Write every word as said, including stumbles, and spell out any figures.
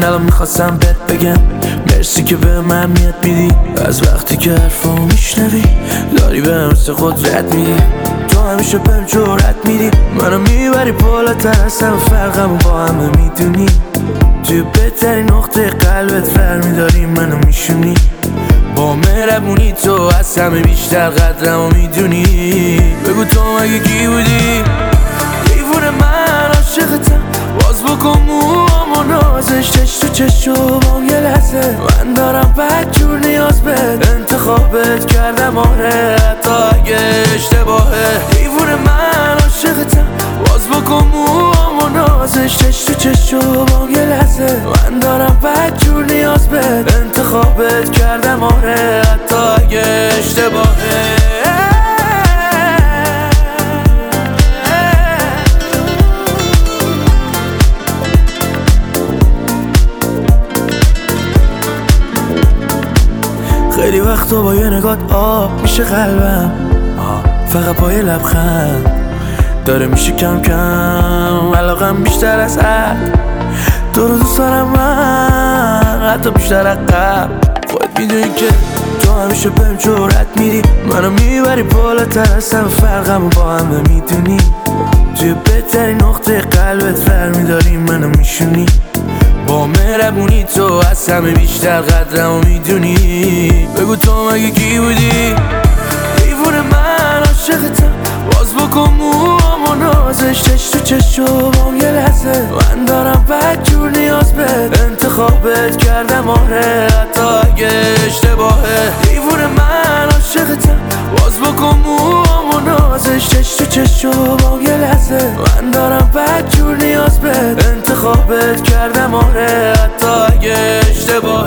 همین الان میخواستم بهت بگم مرسی که به من میاد میدی. از وقتی که حرفو میشنوی داری به مثل قدرت میدی. تو همیشه بهم جرأت میدی، منو میبری بالاتر از همه فرقمو با همه میدونی. توی بهترین نقطه قلبت برمیداری منو میشونی. با مهربونی تو از همه بیشتر قدرمو میدونی. بگو تو مگه کی بودی؟ دیوونه من عاشقتم، باز بکن موامو نازش چش تو چشمام یه لحظه. من دارم بدجور نیاز بهت، انتخابت کردم آره حتی اگه اشتباهه. دیوونه من عاشقتم، باز بکن موامو نازش چش تو چشمام یه لحظه. من دارم بدجور نیاز بهت، انتخابت کردم آره حتی اگه اشتباهه. خیلی وقتا با یه نگات آب میشه قلبم، فقط با یه لبخند داره میشه کم کم علاقم بیشتر از حد. تو رو دوست دارم من حتی بیشتر از قبل. خودت میدونی که تو همیشه بهم جرأت میدی، منو میبری بالاتر از همه فرقمو با همه میدونی. توی بهترین نقطه قلبت برمیداری منو میشونی. با مهربونی تو از همه بیشتر قدرمو میدونی. بگو تو مگه کی بودی؟ دیوونه من عاشقتم، باز بکن موامو نازش چش تو چشمام یه لحظه. من دارم بدجور نیاز بهت، انتخابت کردم آره حتی اگه اشتباهه. دیوونه من عاشقتم، باز بکن موامو نازش چش تو چشمام یه لحظه. من دارم بدجور نیاز بهت، انتخابت کردم آره حتی اگه اشتباهه.